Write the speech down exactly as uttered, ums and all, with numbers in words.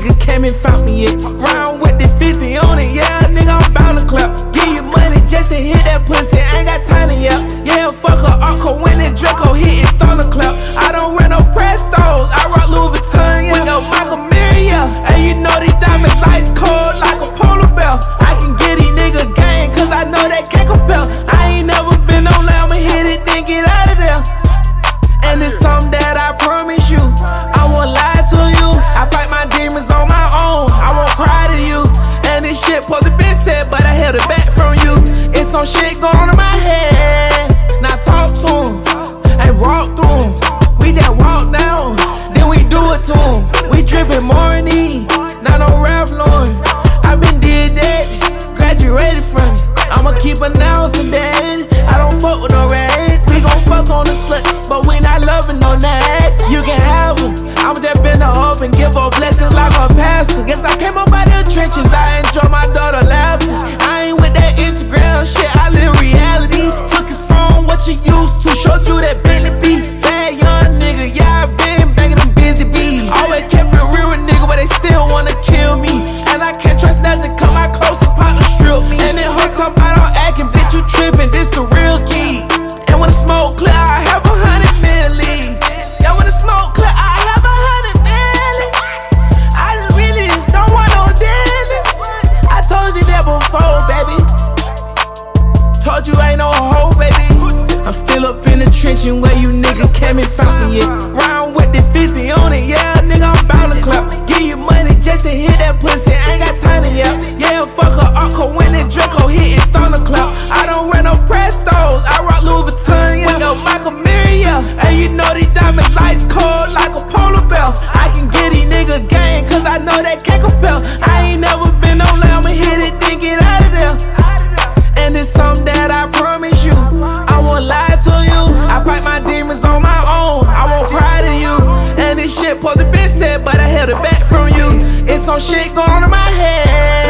nigga came and found me it. Round with the fifty on it, yeah, nigga, I'm bound to clap. Give you money just to hit that pussy, I ain't got time to yell. Yeah, fuck a Arco when the Draco hit it, thunderclap. I don't run no Prestos, I rock Louis Vuitton, yeah. Go Michael Miriam, and you know these diamonds ice cold like a polar bear. I can get these nigga gang, cause I know they can't compare. I ain't never been on land, I'ma hit it, then get out of there. And it's something that I promise you, I won't lie to you. I fight my demons on my own, I won't cry to you. And this shit supposed to be said, but I held it back from you. It's some shit going on in my head. Now talk to him, and walk through him. We just walk down, then we do it to him. We drippin' morning, not no Ralph Lauren. I been did that, graduated from it. I'ma keep announcing that I don't fuck with no rats. We gon' fuck on the slut, but we not loving no nags. You can have them, I'ma just bend her up and give her blessings like a pastor. Guess I came up out of the trenches, I enjoy my daughter laughter. I ain't with that Instagram shit, I live reality. Took it from what you used to, showed you that Bentley B. Bad young nigga, yeah, I been banging them busy bees. Always kept it real with nigga, but they still wanna kill me. And I can't trust nothing, cause my closest partner strip me. And it hurts somebody on acting, bitch, you trippin', this the real key. And when the smoke clear, I have a hundred milli. Yeah, when the smoke clear, I have a hundred milli. I just really don't want no dealings. I told you that before, baby. Told you ain't no hoe, baby. I'm still up in the trenches where you nigga came and found me it. Round with the fifty on it, yeah, nigga, I'm bound to clap. Give you money just to hit that pussy, I ain't got time to yell. Yeah, fuck a Arco when the Draco hit it, thunderclap. I don't run no Prestos, I rock Louis Vuitton, yeah. Go Michael Miriam, and you know these diamonds ice cold like a polar bear. I can get these nigga gang, cause I know they can't compare. I ain't never been on land, I'ma hit it, then get out of there. And it's something that I promise you, I won't lie to you. I fight my demons on my own, I won't cry to you. And this shit supposed to be said, but I held it back from you. It's some shit going on in my head.